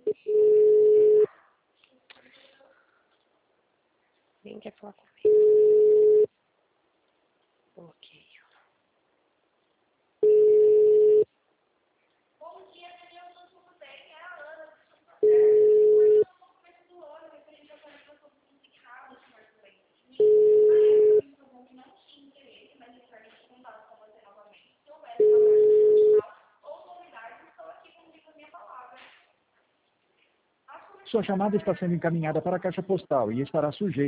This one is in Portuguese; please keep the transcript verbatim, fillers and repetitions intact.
Quem quer falar comigo? Ok. Bom dia, Daniel, tudo bem? É a Ana, tudo certo? No começo do ano, a gente já conversou sobre o significado de marketing. Na época, me informou que não tinha interesse, mas eu quero entrar em contato com você novamente. Se houver uma parte ou novidades, estou aqui comigo a minha palavra. Sua chamada está sendo encaminhada para a caixa postal e estará sujeita